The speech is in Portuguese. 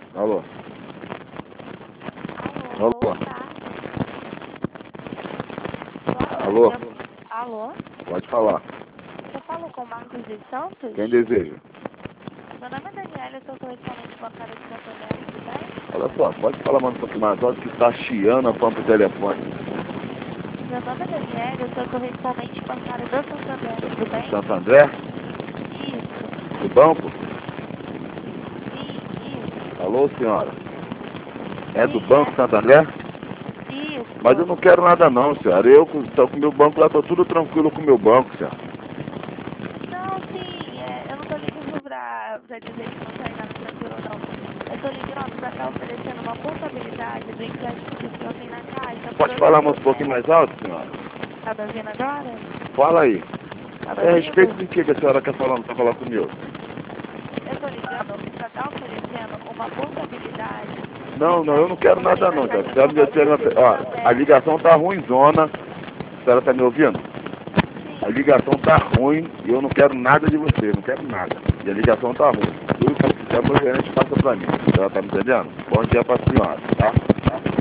Alô? Alô, Alô? tá? Alô? Alô? Pode falar. Você falou com o Marcos de Santos? Quem deseja? Meu nome é Daniela, eu sou correspondente bancária de Santander, tudo bem? Olha só, pode falar mais um pouquinho mais alto que tá chiando a pampa do telefone. Meu nome é Daniela, eu sou correspondente bancária do Santander, tudo bem? Santo André? Isso, Do banco? sim, isso. Alô, senhora? É do Sim, Banco Santo André? Isso. Mas eu não quero nada não, senhora. Eu estou com o meu banco lá, tô tudo tranquilo com o meu banco, senhora. Não, sim, eu não tô ligando pra dizer que não tá nada tranquilo, não. Eu tô ligando pra estar oferecendo uma portabilidade do empréstimo que o senhor tem na caixa por Pode falar mais um 8%. pouquinho mais alto, senhora? Tá me ouvindo agora? Fala aí. Tá me É a respeito ouvindo? do que a senhora quer falar, não quer falar comigo? Eu tô ligando pra estar oferecendo uma portabilidade do Não, eu não empréstimo que quero o senhor tem nada na não, senhora. caixa Ó, a Santander. ligação tá ruimzona. A senhora tá me ouvindo? A Sim. ligação tá ruim e eu não quero nada de você, não quero nada. E a ligação tá ruim. Tudo que você quiser, meu gerente passa pra mim. A senhora tá me entendendo? Bom dia pra senhora, tá?